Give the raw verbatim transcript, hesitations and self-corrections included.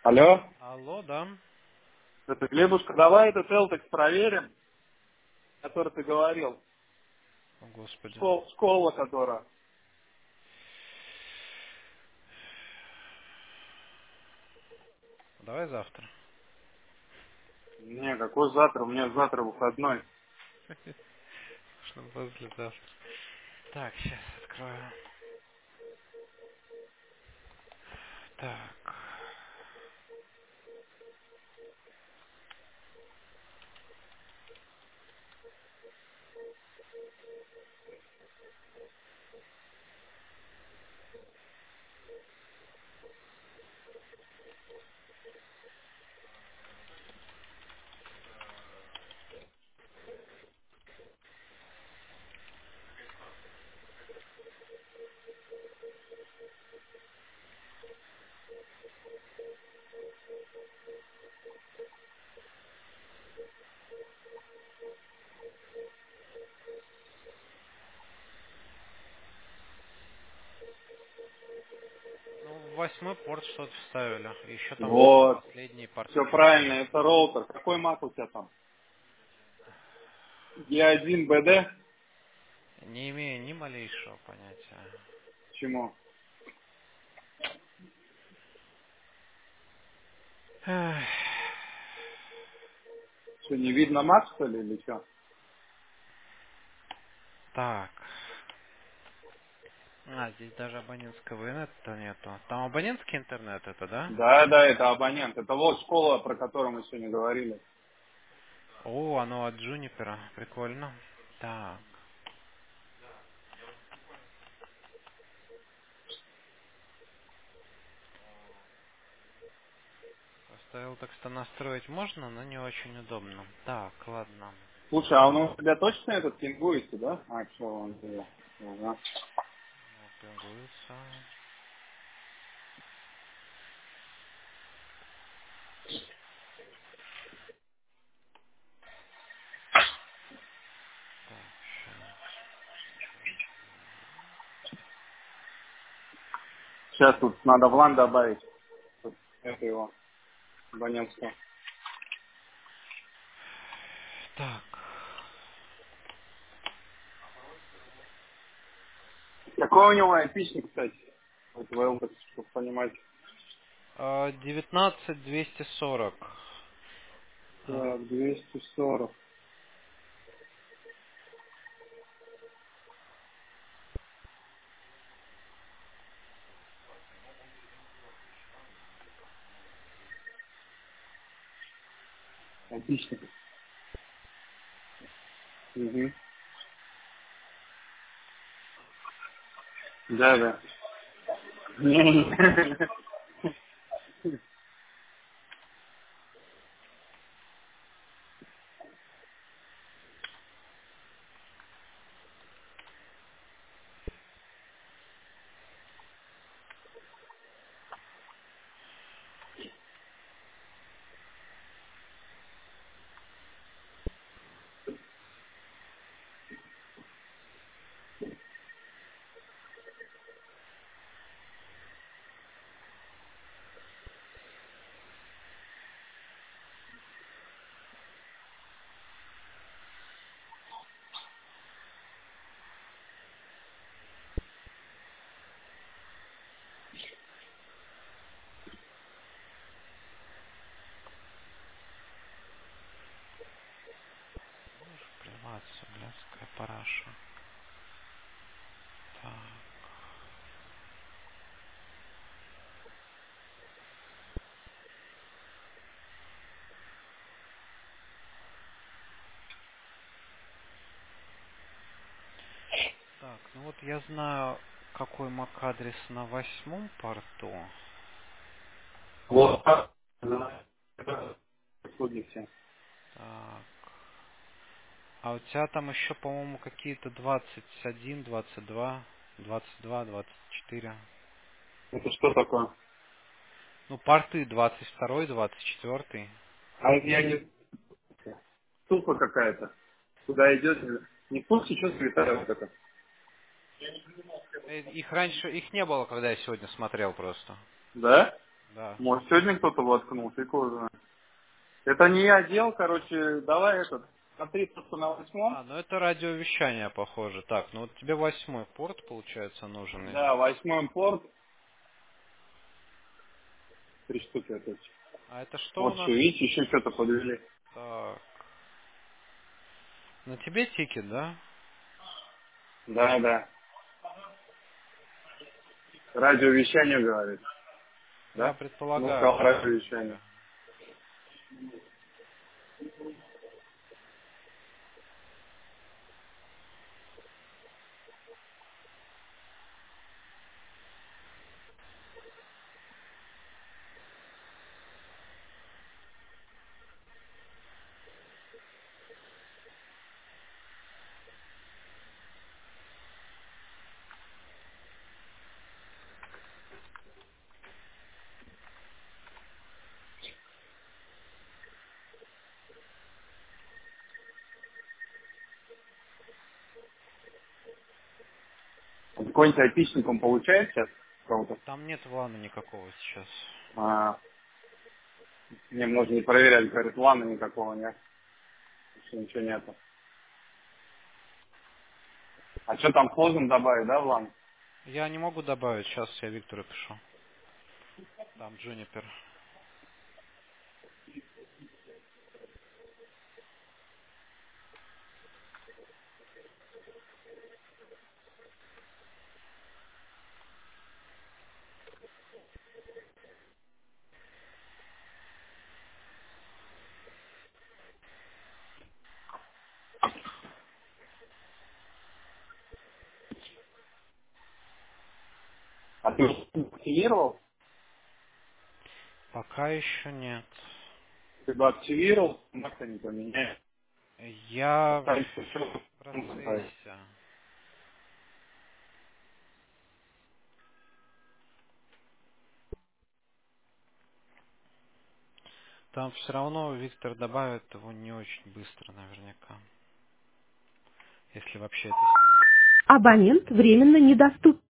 Алло, Алло, да? это Глебушка, давай этот Элтекс проверим, который ты говорил. О, Господи. Школа, школа которая. Давай завтра. Не, какой завтра? У меня завтра выходной. Что послезавтра. Так, сейчас открою. Так. Ну, в восьмой порт что-то вставили. Еще там все Вот, последние все порты. правильно, это роутер. Какой мак у тебя там? Е один бэ дэ? Не имею ни малейшего понятия. Почему? Эх. Что, не видно мак, что ли, или что? Так. А, здесь даже абонентского интернета нету. Там абонентский интернет это, да? Да, да, это абонент. Это вот школа, про которую мы сегодня говорили. О, оно от Джунипера. Прикольно. Так. Поставил так-то настроить можно, но не очень удобно. Так, ладно. Слушай, а он у тебя точно этот пингуется, да? А, все, он сделал. Ага. Ну, пингуется. Так, сейчас. Сейчас тут надо в лан добавить. Вот это его, абонентского. Так. Какой у него айпишник, кстати? Вот в Элтекс, чтобы понимать. А, девятнадцать двести сорок. А, Так, двести сорок. Отлично. Угу. Да, да. Можешь плеваться, блядская параша. Так. Так, ну вот я знаю, какой мак-адрес на восьмом порту. Вот. Да. Судьи все. Так. А у тебя там еще, по-моему, какие-то двадцать один, двадцать два, двадцать два, двадцать четыре. Это что такое? Ну, порты двадцать два, двадцать четыре. А я не... Ссылка какая-то. Куда идет? Не в курсе, что святая вот это. Э, Их раньше, их не было, когда я сегодня смотрел просто. Да? Да. Может, сегодня кто-то воткнул, фиг его знает. Это не я делал, короче, давай этот, смотри, то, что на восьмом. А, ну это радиовещание, похоже. Так, ну вот тебе восьмой порт, получается, нужен. Да, восьмой порт, три штуки опять. А это что у Вот нас? все, видите, еще что-то подвели. Так. На тебе тикет, да? Да, да. Радиовещание говорит, Я да? Ну, предполагаю, сказал да, на радиовещание. тебя. Какой-нибудь айпишник он получает сейчас? Кого-то? Там нет вана никакого сейчас. А, мне можно не проверять, говорит, лана никакого нет. Еще ничего нету. А что там хозом добавить, да, в лан? Я не могу добавить, сейчас я Виктору пишу. Там Джунипер. А ты активировал? Пока еще нет. Ты бы активировал, как-то не поменяешь. Я Останется в все. процессе. Там все равно Виктор добавит его не очень быстро, наверняка. Если вообще это сегодня. Абонент временно недоступен.